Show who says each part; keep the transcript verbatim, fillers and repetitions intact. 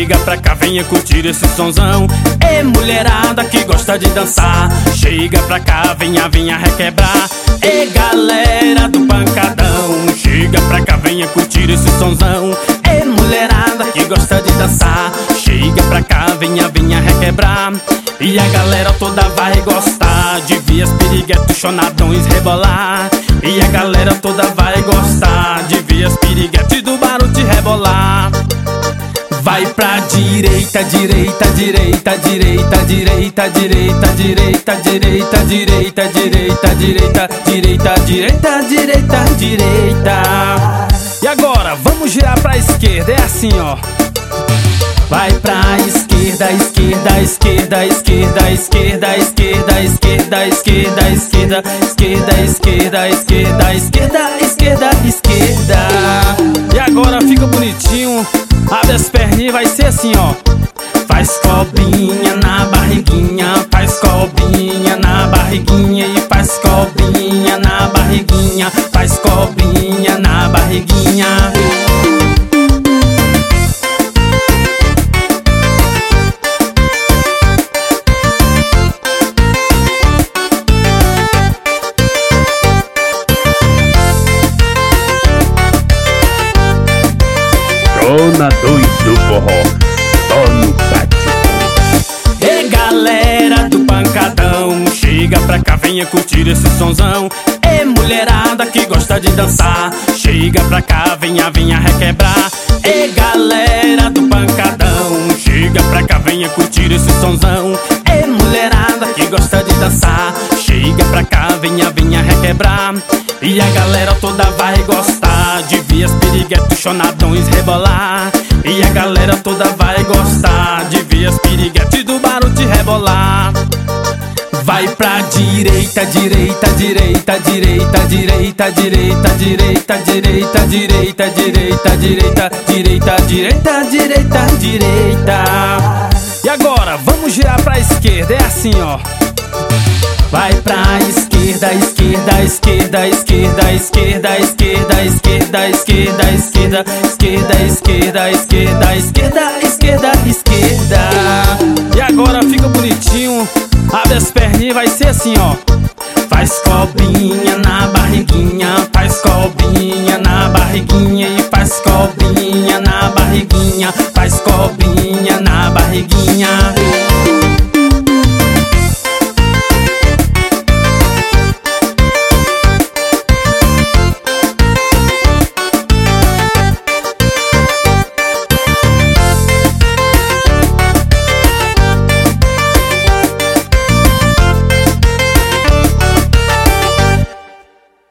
Speaker 1: chega pra cá, venha curtir esse sonzão. Ei, mulherada que gosta de dançar, chega pra cá, venha, venha requebrar. Ei, galera do pancadão, chega pra cá, venha curtir esse sonzão. Ei, mulherada que gosta de dançar, chega pra cá, venha, venha requebrar. E a galera toda vai gostar de ver as piriguetes chonadões rebolar. E a galera toda vai gostar de ver as piriguetes do Baruti rebolar. Vai pra direita, direita, direita, direita, direita, direita, direita, direita, direita, direita, direita, direita, direita, direita, direita. E agora, vamos girar pra esquerda, é assim, ó. Vai pra esquerda, esquerda, esquerda, esquerda, esquerda, esquerda, esquerda, esquerda, esquerda, esquerda, esquerda, esquerda, esquerda, esquerda, esquerda. E agora fica bonitinho, abre as perninhas, vai ser assim, ó. Faz cobrinha na barriguinha, faz cobrinha na barriguinha e faz cobrinha na barriguinha, faz cobrinha na barriguinha.
Speaker 2: Zona dois do forró, só no batidão.
Speaker 1: Ei, galera do pancadão, chega pra cá, venha curtir esse sonzão. Ei, mulherada que gosta de dançar, chega pra cá, venha, venha requebrar. Ei, galera do pancadão, chega pra cá, venha curtir esse sonzão. Ei, mulherada que gosta de dançar, chega pra cá, venha, venha requebrar. E a galera toda vai gostar de ver as piriguetes chonadões rebolar. E a galera toda vai gostar de ver as piriguetes do Baruti rebolar. Vai pra direita, direita, direita, direita, direita, direita, direita, direita, direita, direita, direita, direita, direita, direita, direita. E agora, vamos girar pra esquerda, é assim, ó. Vai pra esquerda, esquerda, esquerda, esquerda, esquerda, esquerda, esquerda, esquerda, esquerda, esquerda, esquerda, esquerda, esquerda, esquerda, esquerda. E agora fica bonitinho, abre as perninhas, vai ser assim, ó. Faz cobrinha na barriguinha,